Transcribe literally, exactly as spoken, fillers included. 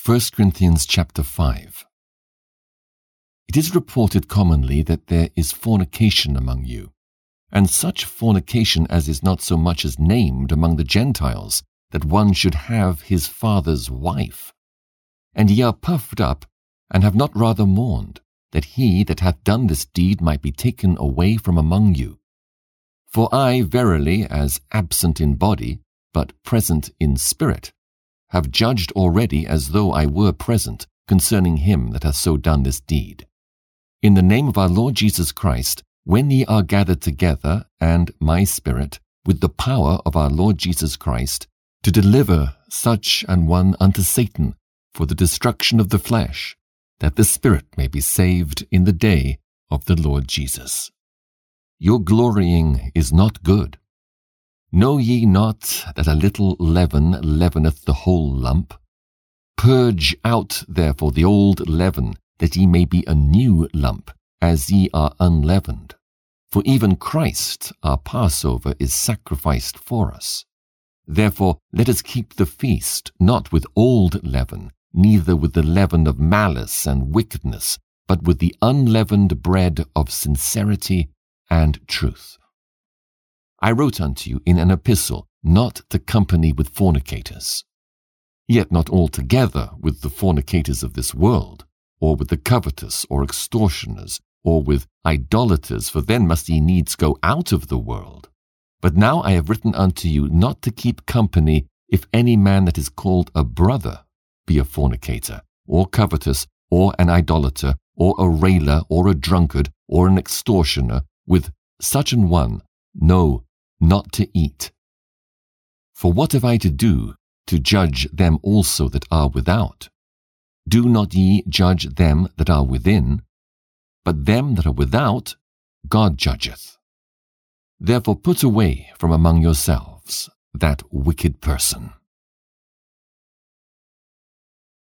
First Corinthians chapter five. It is reported commonly that there is fornication among you, and such fornication as is not so much as named among the Gentiles, that one should have his father's wife. And ye are puffed up, and have not rather mourned, that he that hath done this deed might be taken away from among you. For I verily, as absent in body, but present in spirit, have judged already as though I were present concerning him that hath so done this deed. In the name of our Lord Jesus Christ, when ye are gathered together, and my spirit, with the power of our Lord Jesus Christ, to deliver such an one unto Satan for the destruction of the flesh, that the spirit may be saved in the day of the Lord Jesus. Your glorying is not good. Know ye not that a little leaven leaveneth the whole lump? Purge out therefore the old leaven, that ye may be a new lump, as ye are unleavened. For even Christ, our Passover, is sacrificed for us. Therefore let us keep the feast, not with old leaven, neither with the leaven of malice and wickedness, but with the unleavened bread of sincerity and truth. I wrote unto you in an epistle not to company with fornicators, yet not altogether with the fornicators of this world, or with the covetous or extortioners, or with idolaters, for then must ye needs go out of the world. But now I have written unto you not to keep company if any man that is called a brother be a fornicator, or covetous, or an idolater, or a railer, or a drunkard, or an extortioner, with such an one, no, not to eat. For what have I to do to judge them also that are without? Do not ye judge them that are within? But them that are without, God judgeth. Therefore put away from among yourselves that wicked person.